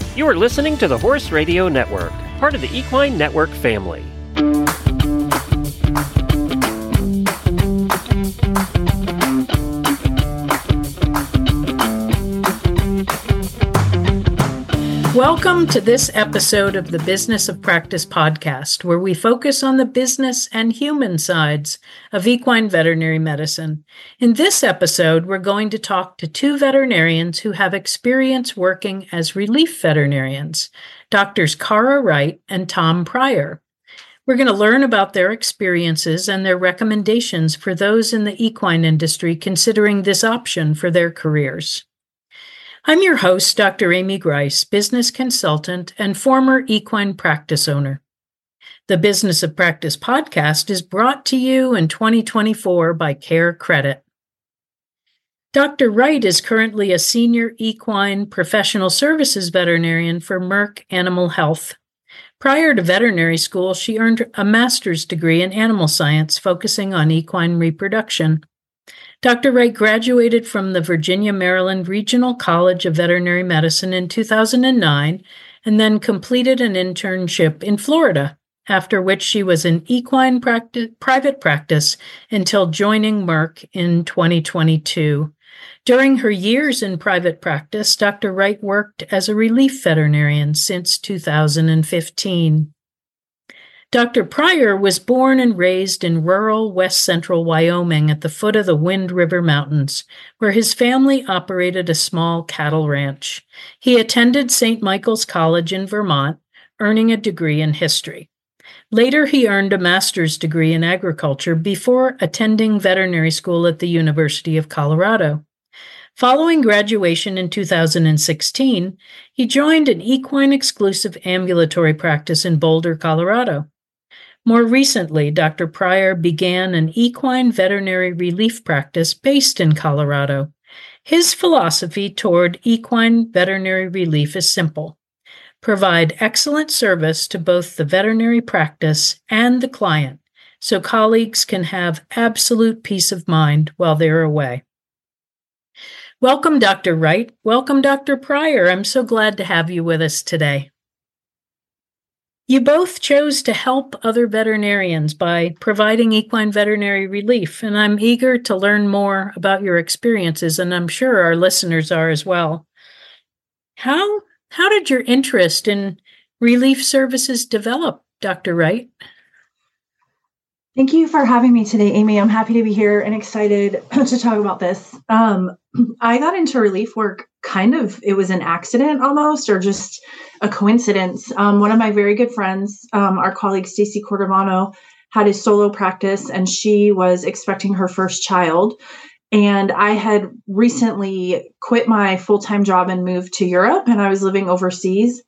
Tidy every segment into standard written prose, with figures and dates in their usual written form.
You are listening to the Horse Radio Network, part of the Equine Network family. Welcome to this episode of the Business of Practice podcast, where we focus on the business and human sides of equine veterinary medicine. In this episode, we're going to talk to two veterinarians who have experience working as relief veterinarians, Doctors Cara Wright and Tom Pryor. We're going to learn about their experiences and their recommendations for those in the equine industry considering this option for their careers. I'm your host, Dr. Amy Grice, business consultant and former equine practice owner. The Business of Practice podcast is brought to you in 2024 by Care Credit. Dr. Wright is currently a senior equine professional services veterinarian for Merck Animal Health. Prior to veterinary school, she earned a master's degree in animal science focusing on equine reproduction. Dr. Wright graduated from the Virginia-Maryland Regional College of Veterinary Medicine in 2009 and then completed an internship in Florida, after which she was in equine private practice until joining Merck in 2022. During her years in private practice, Dr. Wright worked as a relief veterinarian since 2015. Dr. Pryor was born and raised in rural west central Wyoming at the foot of the Wind River Mountains, where his family operated a small cattle ranch. He attended St. Michael's College in Vermont, earning a degree in history. Later, he earned a master's degree in agriculture before attending veterinary school at the University of Colorado. Following graduation in 2016, he joined an equine-exclusive ambulatory practice in Boulder, Colorado. More recently, Dr. Pryor began an equine veterinary relief practice based in Colorado. His philosophy toward equine veterinary relief is simple: provide excellent service to both the veterinary practice and the client, so colleagues can have absolute peace of mind while they're away. Welcome, Dr. Wright. Welcome, Dr. Pryor. I'm so glad to have you with us today. You both chose to help other veterinarians by providing equine veterinary relief, and I'm eager to learn more about your experiences, and I'm sure our listeners are as well. How did your interest in relief services develop, Dr. Wright? Thank you for having me today, Amy. I'm happy to be here and excited to talk about this. I got into relief work it was an accident almost, or just a coincidence. One of my very good friends, our colleague Stacy Cordovano, had a solo practice and she was expecting her first child. And I had recently quit my full-time job and moved to Europe, and I was living overseas.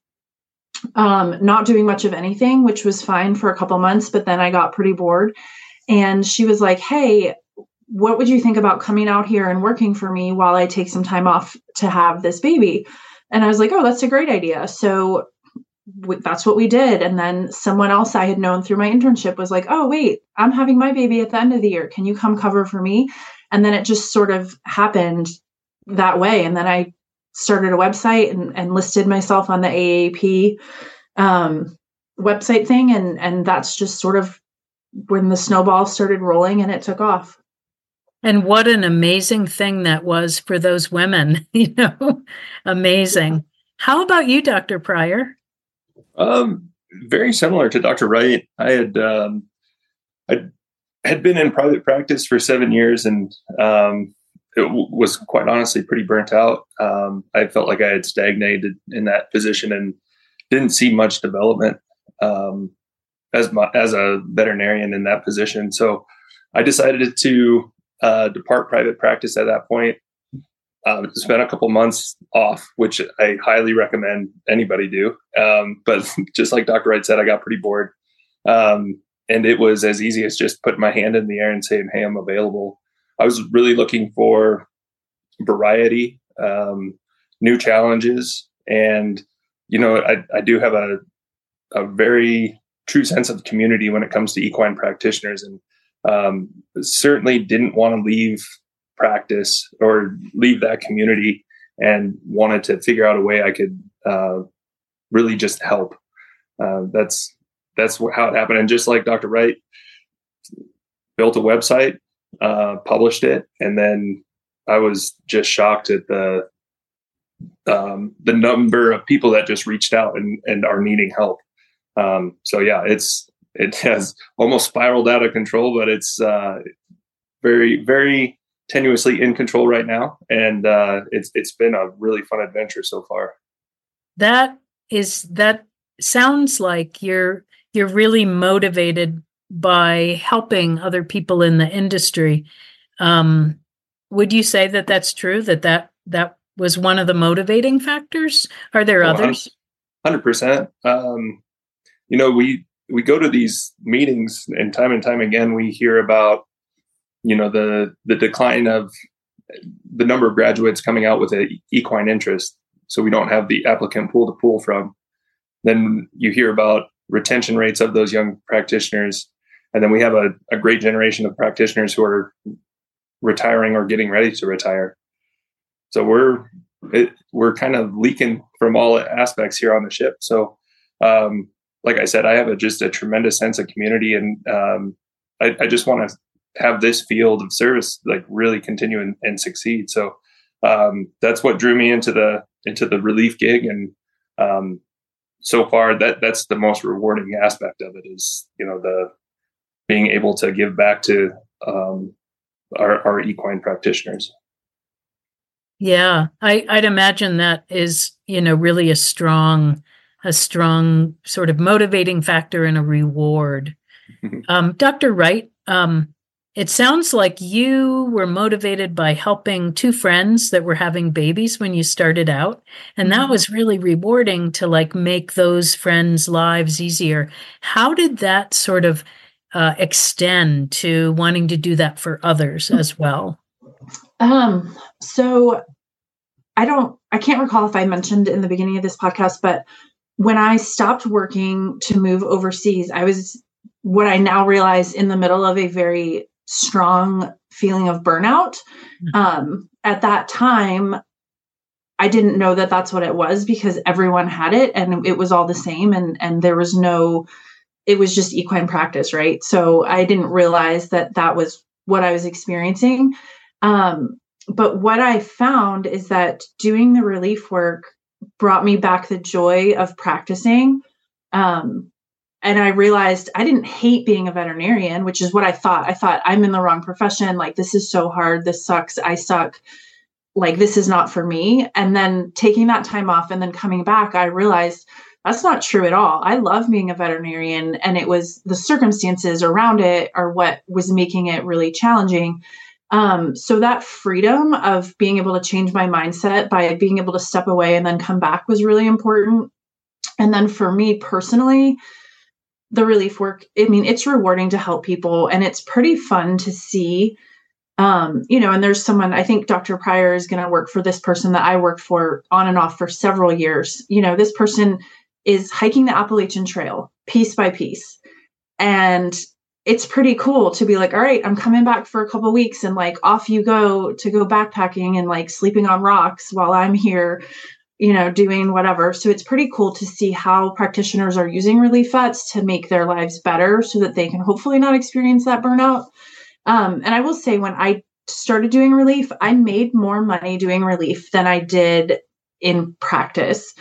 Not doing much of anything, which was fine for a couple months, but then I got pretty bored. And she was like, "Hey, what would you think about coming out here and working for me while I take some time off to have this baby?" And I was like, "Oh, that's a great idea." So that's what we did. And then someone else I had known through my internship was like, "Oh, wait, I'm having my baby at the end of the year. Can you come cover for me?" And then it just sort of happened that way. And then I started a website and listed myself on the AAP website thing. And that's just sort of when the snowball started rolling and it took off. And what an amazing thing that was for those women, amazing. How about you, Dr. Pryor? Very similar to Dr. Wright. I had been in private practice for 7 years and it was quite honestly pretty burnt out. I felt like I had stagnated in that position and didn't see much development as a veterinarian in that position. So I decided to depart private practice at that point. Spent a couple months off, which I highly recommend anybody do. But just like Dr. Wright said, I got pretty bored. And it was as easy as just putting my hand in the air and saying, "Hey, I'm available." I was really looking for variety, new challenges. And, I do have a very true sense of community when it comes to equine practitioners, and certainly didn't want to leave practice or leave that community, and wanted to figure out a way I could really just help. That's how it happened. And just like Dr. Wright built a website, published it, and then I was just shocked at the number of people that just reached out and are needing help. So yeah, it has almost spiraled out of control, but it's very, very tenuously in control right now, and it's been a really fun adventure so far. That sounds like you're really motivated by helping other people in the industry. Would you say that that's true? That was one of the motivating factors? Are there others? 100%. We go to these meetings, and time again, we hear about, the decline of the number of graduates coming out with an equine interest. So we don't have the applicant pool to pull from. Then you hear about retention rates of those young practitioners. And then we have a great generation of practitioners who are retiring or getting ready to retire. So we're kind of leaking from all aspects here on the ship. So, like I said, I have just a tremendous sense of community, and I just want to have this field of service like really continue and succeed. So that's what drew me into the relief gig, and so far that's the most rewarding aspect of it is the being able to give back to our equine practitioners. Yeah, I'd imagine that is really a strong sort of motivating factor and a reward. Dr. Wright, it sounds like you were motivated by helping two friends that were having babies when you started out, and that was really rewarding to make those friends' lives easier. How did that sort of extend to wanting to do that for others as well? So I can't recall if I mentioned in the beginning of this podcast, but when I stopped working to move overseas, I was what I now realize in the middle of a very strong feeling of burnout. At that time, I didn't know that that's what it was because everyone had it and it was all the same. And there was it was just equine practice, right? So I didn't realize that was what I was experiencing. But what I found is that doing the relief work brought me back the joy of practicing. And I realized I didn't hate being a veterinarian, which is what I thought. I thought I'm in the wrong profession. This is so hard. This sucks. I suck. This is not for me. And then taking that time off and then coming back, I realized that's not true at all. I love being a veterinarian, and it was the circumstances around it are what was making it really challenging. So that freedom of being able to change my mindset by being able to step away and then come back was really important. And then for me personally, the relief work, it's rewarding to help people, and it's pretty fun to see, and there's someone, I think Dr. Pryor is going to work for this person that I worked for on and off for several years. This person is hiking the Appalachian Trail piece by piece. And it's pretty cool to be like, all right, I'm coming back for a couple of weeks, and off you go to go backpacking and sleeping on rocks while I'm here, doing whatever. So it's pretty cool to see how practitioners are using relief vets to make their lives better so that they can hopefully not experience that burnout. And I will say, when I started doing relief, I made more money doing relief than I did in practice.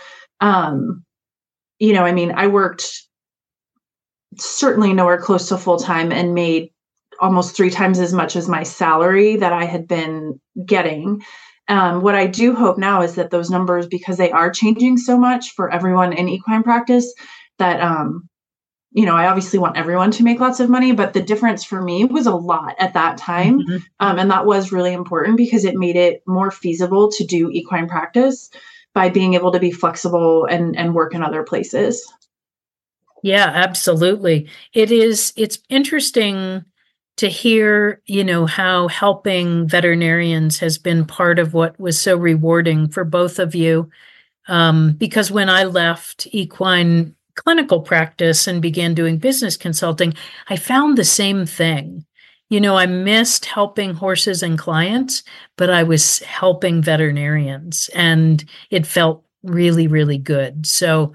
I worked certainly nowhere close to full time and made almost 3 times as much as my salary that I had been getting. What I do hope now is that those numbers, because they are changing so much for everyone in equine practice, that, I obviously want everyone to make lots of money, but the difference for me was a lot at that time. And that was really important because it made it more feasible to do equine practice by being able to be flexible and work in other places. Yeah, absolutely. It's interesting to hear, how helping veterinarians has been part of what was so rewarding for both of you. Because when I left equine clinical practice and began doing business consulting, I found the same thing. I missed helping horses and clients, but I was helping veterinarians, and it felt really, really good. So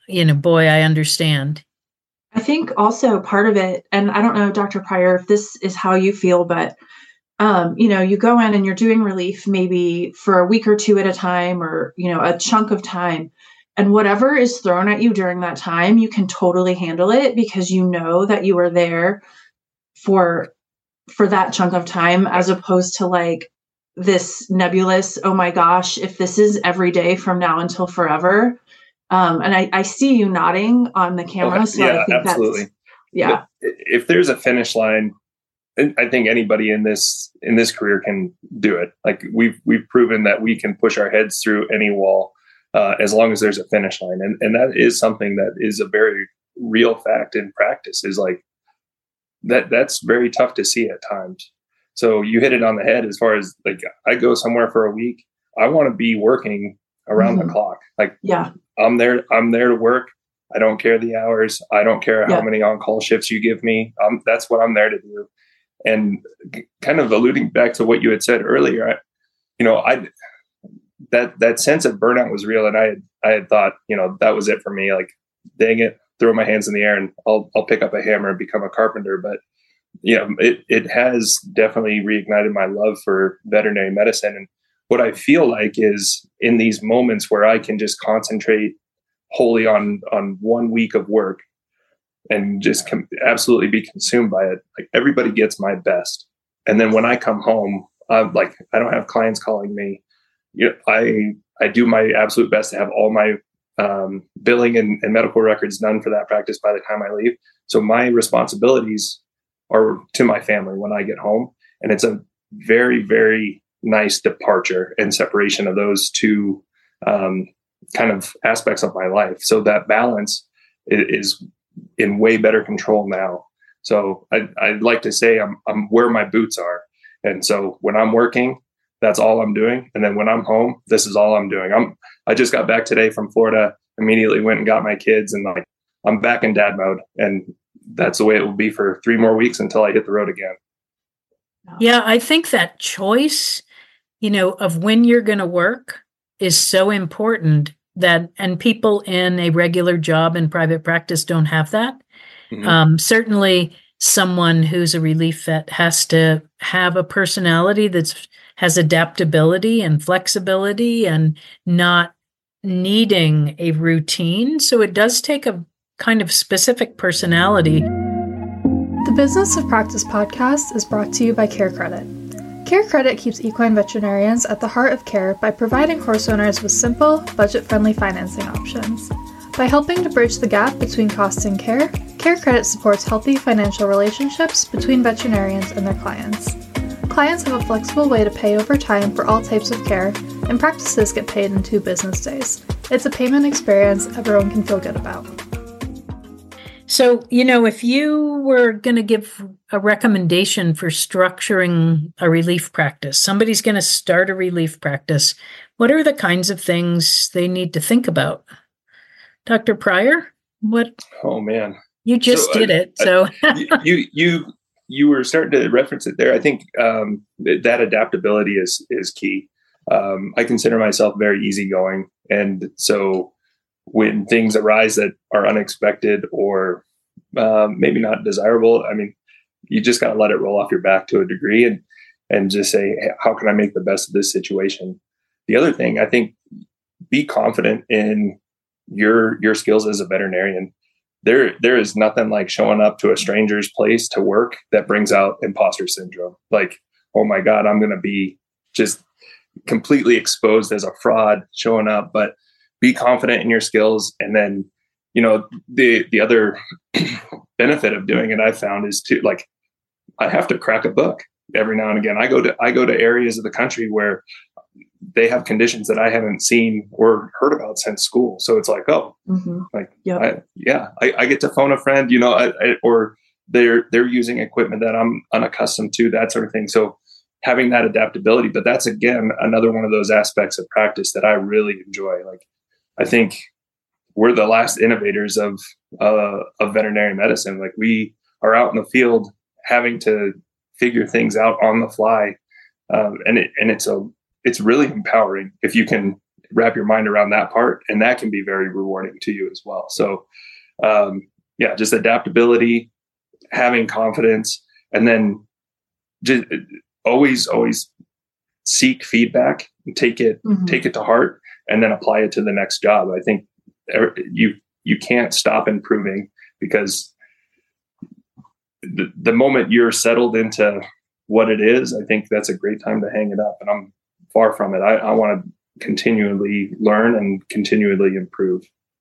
boy, I understand. I think also part of it, and I don't know, Dr. Pryor, if this is how you feel, but you go in and you're doing relief maybe for a week or two at a time, or, a chunk of time, and whatever is thrown at you during that time, you can totally handle it because you know that you were there for that chunk of time, as opposed to like this nebulous, oh my gosh, if this is every day from now until forever. And I see you nodding on the camera. Okay. So Yeah, I think absolutely. Yeah. If there's a finish line, I think anybody in this career can do it. Like we've proven that we can push our heads through any wall as long as there's a finish line. And that is something that is a very real fact in practice, is like that's very tough to see at times. So you hit it on the head as far as like, I go somewhere for a week, I want to be working around the clock. Like, yeah, I'm there to work. I don't care the hours. I don't care how many on-call shifts you give me. That's what I'm there to do. And kind of alluding back to what you had said earlier, that sense of burnout was real. And I had thought, that was it for me. Like, dang it, throw my hands in the air and I'll pick up a hammer and become a carpenter. But it has definitely reignited my love for veterinary medicine. And what I feel like is in these moments where I can just concentrate wholly on 1 week of work and just absolutely be consumed by it. Like, everybody gets my best. And then when I come home, I don't have clients calling me. I do my absolute best to have all my billing and medical records done for that practice by the time I leave. So my responsibilities are to my family when I get home. And it's a very, very nice departure and separation of those two kind of aspects of my life. So that balance is in way better control now. So I'd like to say I'm where my boots are. And so when I'm working, that's all I'm doing. And then when I'm home, this is all I'm doing. I just got back today from Florida, immediately went and got my kids, and I'm back in dad mode. And that's the way it will be for 3 more weeks until I hit the road again. Yeah, I think that choice, of when you're going to work is so important, and people in a regular job in private practice don't have that. Mm-hmm. Certainly someone who's a relief vet has to have a personality that has adaptability and flexibility and not needing a routine. So it does take a kind of specific personality. The Business of Practice podcast is brought to you by CareCredit. CareCredit keeps equine veterinarians at the heart of care by providing horse owners with simple, budget-friendly financing options. By helping to bridge the gap between cost and care, CareCredit supports healthy financial relationships between veterinarians and their clients. Clients have a flexible way to pay over time for all types of care, and practices get paid in 2 business days. It's a payment experience everyone can feel good about. So, if you were going to give a recommendation for structuring a relief practice, somebody's going to start a relief practice, what are the kinds of things they need to think about? Dr. Pryor, what? Oh, man. You just did it. So you were starting to reference it there. I think that adaptability is key. I consider myself very easygoing. And so when things arise that are unexpected or maybe not desirable, I mean, you just got to let it roll off your back to a degree and just say, hey, how can I make the best of this situation? The other thing, I think, be confident in your skills as a veterinarian. There is nothing like showing up to a stranger's place to work that brings out imposter syndrome. Like, oh my God, I'm going to be just completely exposed as a fraud showing up. But be confident in your skills. And then, the other benefit of doing it, I found, is to I have to crack a book every now and again. I go to areas of the country where they have conditions that I haven't seen or heard about since school. So it's like, oh, I get to phone a friend, or they're using equipment that I'm unaccustomed to, that sort of thing. So having that adaptability, but that's, again, another one of those aspects of practice that I really enjoy. I think we're the last innovators of veterinary medicine. Like, we are out in the field having to figure things out on the fly. And it's really empowering if you can wrap your mind around that part, and that can be very rewarding to you as well. So, just adaptability, having confidence, and then just always seek feedback and take it to heart, and then apply it to the next job. I think you can't stop improving, because the moment you're settled into what it is, I think that's a great time to hang it up. And I'm far from it. I want to continually learn and continually improve.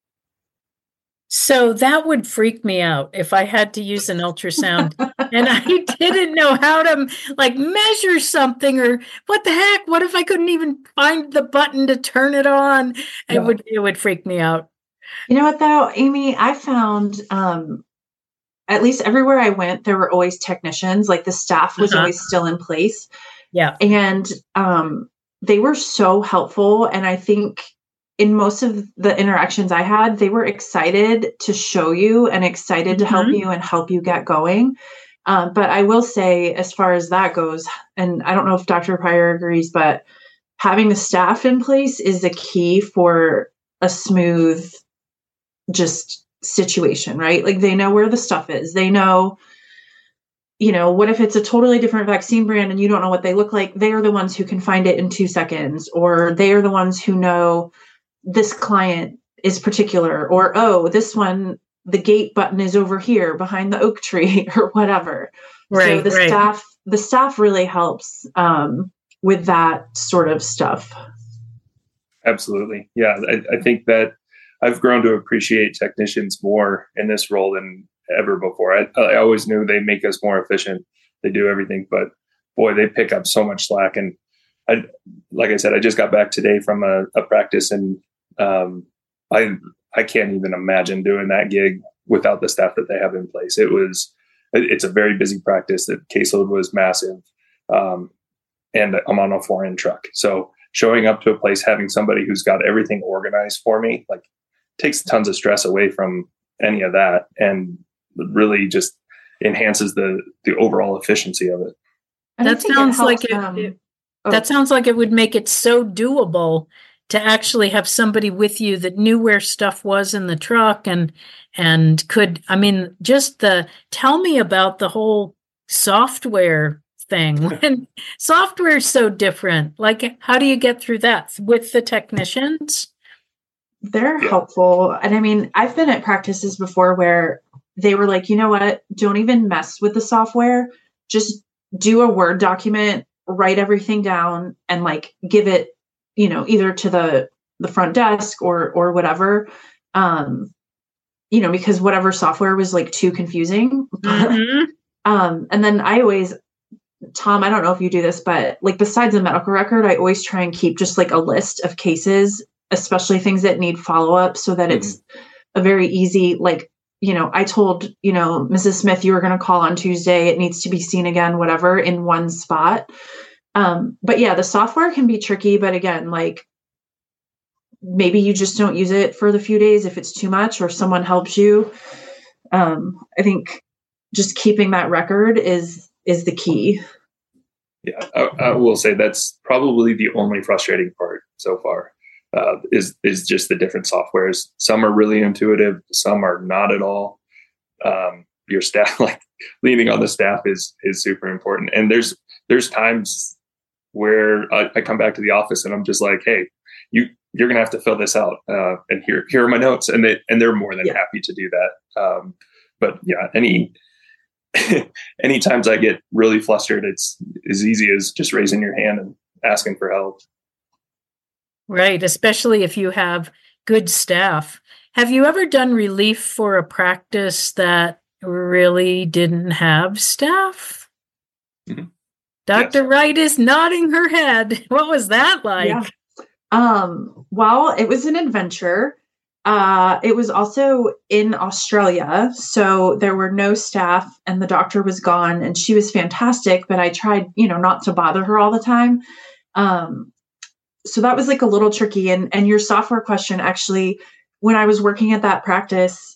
So that would freak me out if I had to use an ultrasound and I didn't know how to measure something, or what the heck? What if I couldn't even find the button to turn it on? Yeah. It would freak me out. You know what though, Amy, I found, at least everywhere I went, there were always technicians. Like the staff was always still in place. Yeah. And, they were so helpful. And I think in most of the interactions I had, they were excited to show you and excited to help you and help you get going. But I will say, as far as that goes, and I don't know if Dr. Pryor agrees, but having the staff in place is the key for a smooth just situation, right? Like they know where the stuff is. They know, what if it's a totally different vaccine brand and you don't know what they look like? They are the ones who can find it in 2 seconds, or they are the ones who know this client is particular, or, oh, this one, the gate button is over here behind the oak tree or whatever. Right. So the staff really helps with that sort of stuff. Absolutely. Yeah. I think that I've grown to appreciate technicians more in this role than ever before. I always knew they make us more efficient. They do everything, but boy, they pick up so much slack. And like I said, I just got back today from a practice, and I can't even imagine doing that gig without the staff that they have in place. It's a very busy practice. The caseload was massive. And I'm on a foreign truck. So showing up to a place, having somebody who's got everything organized for me, takes tons of stress away from any of that, and really just enhances the overall efficiency of it. That sounds like that sounds like it would make it so doable to actually have somebody with you that knew where stuff was in the truck and could, tell me about the whole software thing. When software is so different, how do you get through that with the technicians? They're helpful. And I've been at practices before where they were like, you know what, don't even mess with the software. Just do a Word document, write everything down, and give it, either to the front desk or whatever, because whatever software was too confusing. And then I always, Tom, I don't know if you do this, but besides a medical record, I always try and keep just a list of cases, especially things that need follow-up, so that it's a very easy, I told, Mrs. Smith, you were going to call on Tuesday. It needs to be seen again, whatever, in one spot. But yeah, the software can be tricky, but again, maybe you just don't use it for the few days if it's too much, or someone helps you. I think just keeping that record is the key. Yeah, I will say that's probably the only frustrating part so far, is just the different softwares. Some are really intuitive, some are not at all. Your staff, leaning on the staff is super important. And there's times where I come back to the office and I'm just like, hey, you're going to have to fill this out. And here are my notes. And they're more than happy to do that. But yeah, any times I get really flustered, it's as easy as just raising your hand and asking for help. Right. Especially if you have good staff. Have you ever done relief for a practice that really didn't have staff? Mm-hmm. Dr. Yes. Wright is nodding her head. What was that like? Yeah. Well, it was an adventure. It was also in Australia. So there were no staff and the doctor was gone, and she was fantastic, but I tried, not to bother her all the time. So that was a little tricky. And your software question, actually, when I was working at that practice,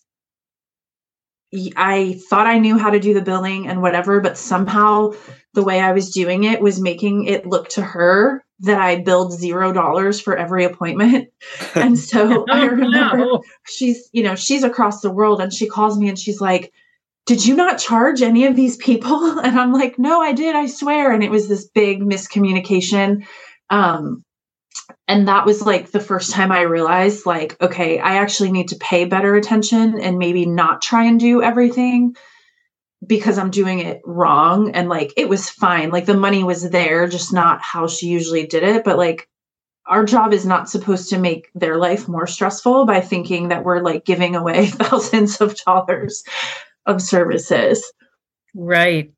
I thought I knew how to do the billing and whatever, but somehow the way I was doing it was making it look to her that I billed $0 for every appointment. And so I remember she's across the world, and she calls me and she's like, did you not charge any of these people? And I'm like, no, I did, I swear. And it was this big miscommunication. And that was like the first time I realized, like, okay, I actually need to pay better attention and maybe not try and do everything because I'm doing it wrong. And like, it was fine. Like the money was there, just not how she usually did it. But like, our job is not supposed to make their life more stressful by thinking that we're like giving away thousands of dollars of services. Right.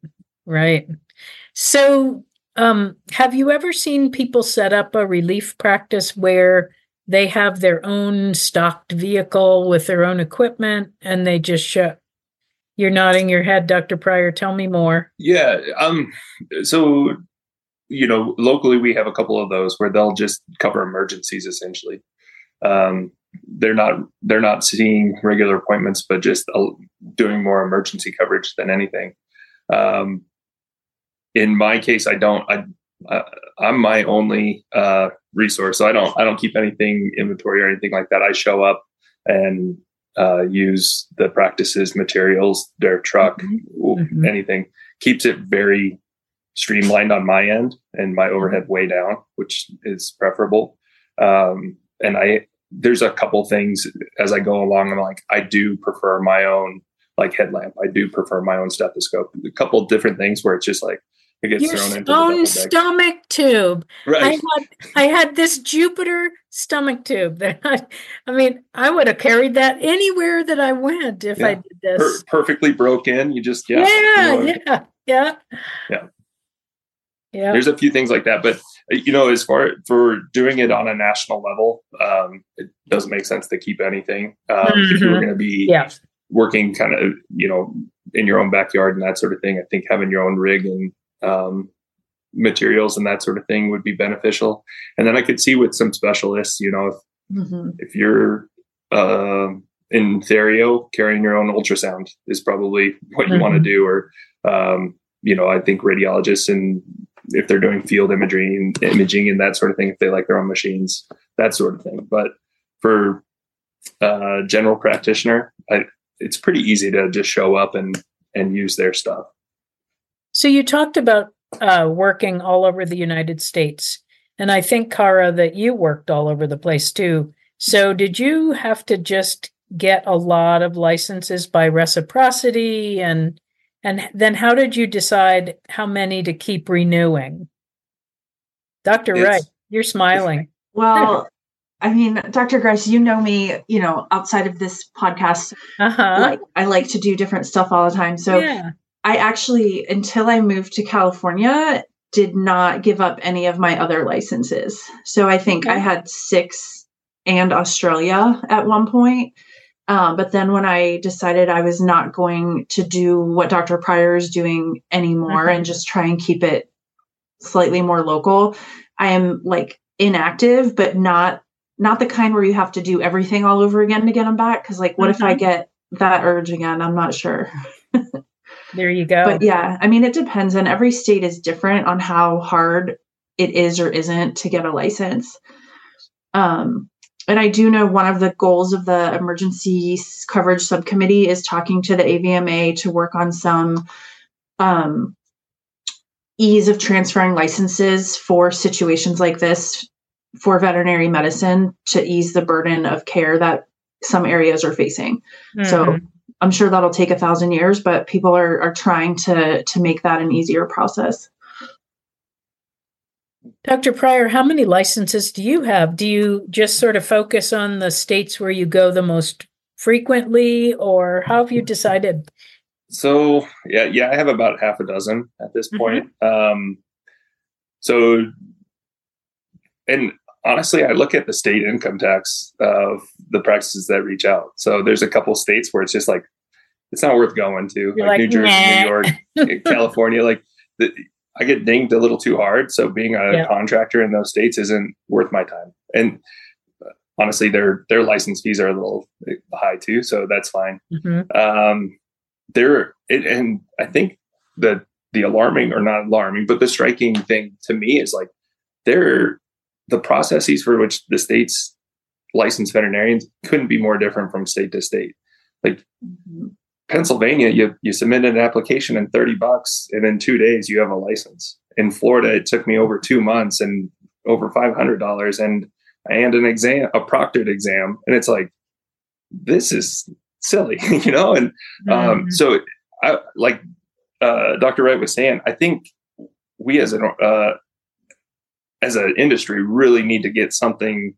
So, have you ever seen people set up a relief practice where they have their own stocked vehicle with their own equipment and they just show? You're nodding your head, Dr. Pryor. Tell me more. Yeah. So, locally we have a couple of those where they'll just cover emergencies essentially. They're not seeing regular appointments, but just doing more emergency coverage than anything. In my case, I'm my only resource. So I don't keep anything inventory or anything like that. I show up and use the practice's materials, their truck, anything. Keeps it very streamlined on my end and my overhead way down, which is preferable. And there's a couple things as I go along. I'm like, I do prefer my own like headlamp. I do prefer my own stethoscope. A couple different things where it's just like it gets your thrown into own stomach tube. Right. I had this Jupiter stomach tube that I would have carried that anywhere that I went if I did this. Perfectly broken. You just Yeah. There's a few things like that, but as far for doing it on a national level, it doesn't make sense to keep anything. If you're going to be working kind of, in your own backyard and that sort of thing, I think having your own rig and materials and that sort of thing would be beneficial. And then I could see with some specialists, if you're in Therio, carrying your own ultrasound is probably what you want to do. Or, I think radiologists, and if they're doing field imaging and that sort of thing, if they like their own machines, that sort of thing. But for general practitioner, it's pretty easy to just show up and use their stuff. So you talked about working all over the United States, and I think, Cara, that you worked all over the place too. So did you have to just get a lot of licenses by reciprocity, and then how did you decide how many to keep renewing? Dr. Wright, you're smiling. Well, Dr. Grice, you know me, outside of this podcast, I like to do different stuff all the time. So I actually, until I moved to California, did not give up any of my other licenses. So I think I had 6 and Australia at one point. But then when I decided I was not going to do what Dr. Pryor is doing anymore and just try and keep it slightly more local, I am like inactive, but not the kind where you have to do everything all over again to get them back. Cause like, what if I get that urge again? I'm not sure. There you go. But yeah, it depends, and every state is different on how hard it is or isn't to get a license. And I do know one of the goals of the emergency coverage subcommittee is talking to the AVMA to work on some ease of transferring licenses for situations like this for veterinary medicine to ease the burden of care that some areas are facing. So I'm sure that'll take 1,000 years, but people are trying to make that an easier process. Dr. Pryor, how many licenses do you have? Do you just sort of focus on the states where you go the most frequently, or how have you decided? So, I have about half a dozen at this point. And honestly, I look at the state income tax of the practices that reach out. So there's a couple states where it's just like, it's not worth going to, like New Jersey, New York, California. I get dinged a little too hard. So being a contractor in those states isn't worth my time. And honestly, their license fees are a little high too. So that's fine. And I think that the alarming, or not alarming, but the striking thing to me is like, the processes for which the state's licensed veterinarians couldn't be more different from state to state. Like Pennsylvania, you submit an application and $30, and in 2 days you have a license. In Florida, it took me over 2 months and over $500, and an exam, a proctored exam, and it's like, this is silly, And so, like Dr. Wright was saying, I think we as an industry really need to get something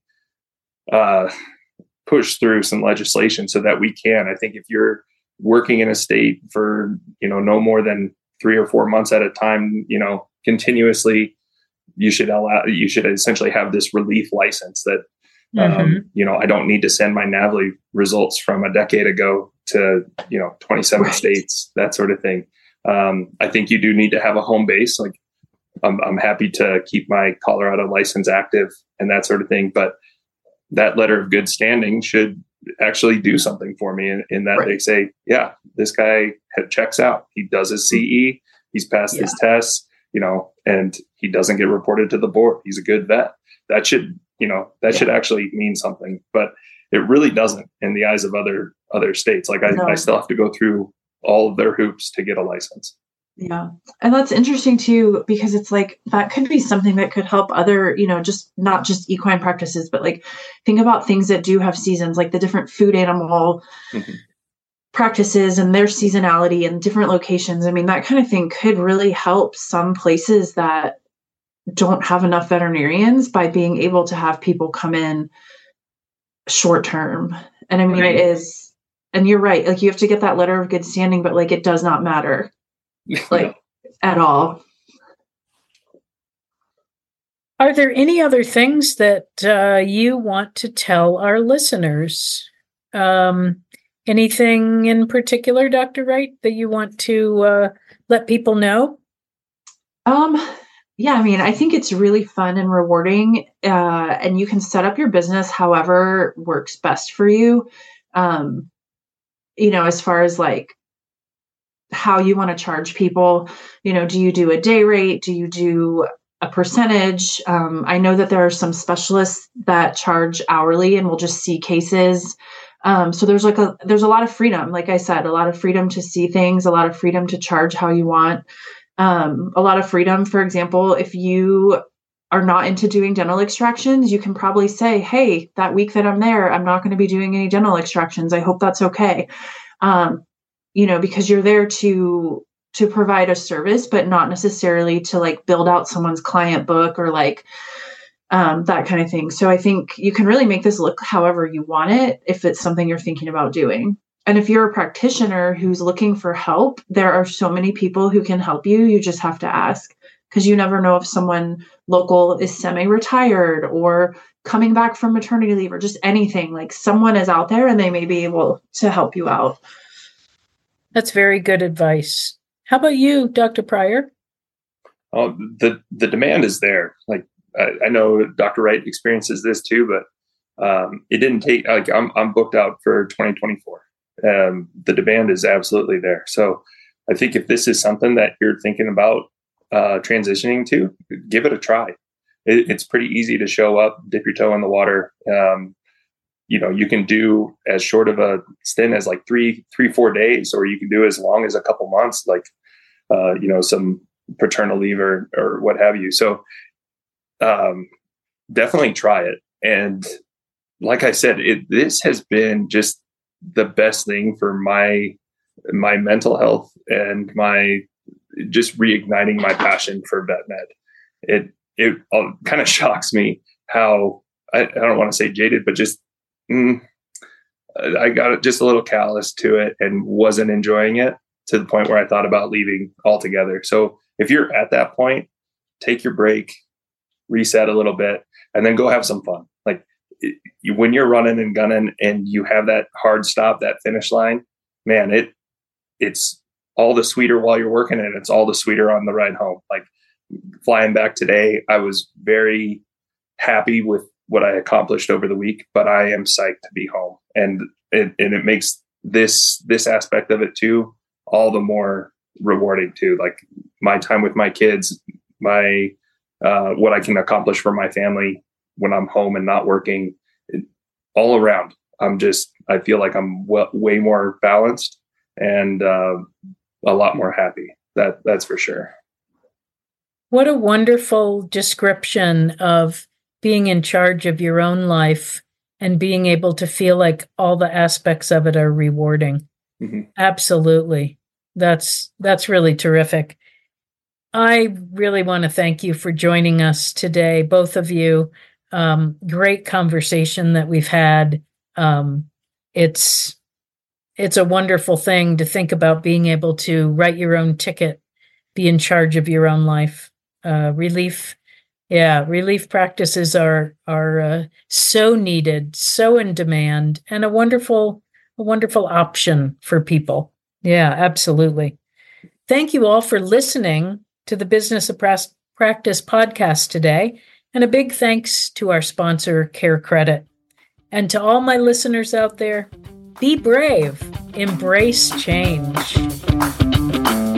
pushed through, some legislation, so that we can. I think if you're working in a state for no more than 3 or 4 months at a time, continuously, you should essentially have this relief license that I don't need to send my NAVLE results from a decade ago to 27 Right. states, that sort of thing. I think you do need to have a home base. Like I'm happy to keep my Colorado license active and that sort of thing, but that letter of good standing should actually do something for me in that Right. They say, yeah, this guy checks out. He does his CE. He's passed his tests, and he doesn't get reported to the board. He's a good vet. That should, should actually mean something, but it really doesn't in the eyes of other states. Like I still have to go through all of their hoops to get a license. Yeah. And that's interesting too, because it's like, that could be something that could help other, just not just equine practices, but like think about things that do have seasons, like the different food animal practices and their seasonality and different locations. I mean, that kind of thing could really help some places that don't have enough veterinarians by being able to have people come in short term. And I mean, it is, and you're right. Like you have to get that letter of good standing, but like, it does not matter. Like at all. Are there any other things that you want to tell our listeners? Anything in particular, Dr. Wright, that you want to let people know? Yeah, I mean, I think it's really fun and rewarding, and you can set up your business however works best for you. As far as like how you want to charge people, do you do a day rate? Do you do a percentage? I know that there are some specialists that charge hourly and will just see cases. So there's a lot of freedom. Like I said, a lot of freedom to see things, a lot of freedom to charge how you want. A lot of freedom, for example, if you are not into doing dental extractions, you can probably say, hey, that week that I'm there, I'm not going to be doing any dental extractions. I hope that's okay. Because you're there to provide a service, but not necessarily to like build out someone's client book or like that kind of thing. So I think you can really make this look however you want it if it's something you're thinking about doing. And if you're a practitioner who's looking for help, there are so many people who can help you. You just have to ask, because you never know if someone local is semi-retired or coming back from maternity leave or just anything. Like someone is out there and they may be able to help you out. That's very good advice. How about you, Dr. Pryor? Oh, the demand is there. Like I know Dr. Wright experiences this too, but it didn't take. Like I'm booked out for 2024. The demand is absolutely there. So I think if this is something that you're thinking about transitioning to, give it a try. It's pretty easy to show up, dip your toe in the water. You can do as short of a stint as like 3-4 days, or you can do as long as a couple months, like, some paternal leave or what have you. So, definitely try it. And like I said, this has been just the best thing for my mental health and my just reigniting my passion for vet med. It kind of shocks me how I don't want to say jaded, but just I got just a little callous to it and wasn't enjoying it to the point where I thought about leaving altogether. So if you're at that point, take your break, reset a little bit, and then go have some fun. Like when you're running and gunning and you have that hard stop, that finish line, man, it's all the sweeter while you're working, and it's all the sweeter on the ride home. Like flying back today, I was very happy with what I accomplished over the week, but I am psyched to be home. And it makes this aspect of it too, all the more rewarding too. Like my time with my kids, my what I can accomplish for my family when I'm home and not working. All around, I feel like I'm way more balanced and a lot more happy. That's for sure. What a wonderful description of being in charge of your own life and being able to feel like all the aspects of it are rewarding. Mm-hmm. Absolutely. That's really terrific. I really want to thank you for joining us today, both of you. Great conversation that we've had. It's a wonderful thing to think about being able to write your own ticket, be in charge of your own life. Relief practices are so needed, so in demand, and a wonderful option for people. Yeah, absolutely. Thank you all for listening to the Business of Practice podcast today, and a big thanks to our sponsor, CareCredit. And to all my listeners out there, be brave, embrace change.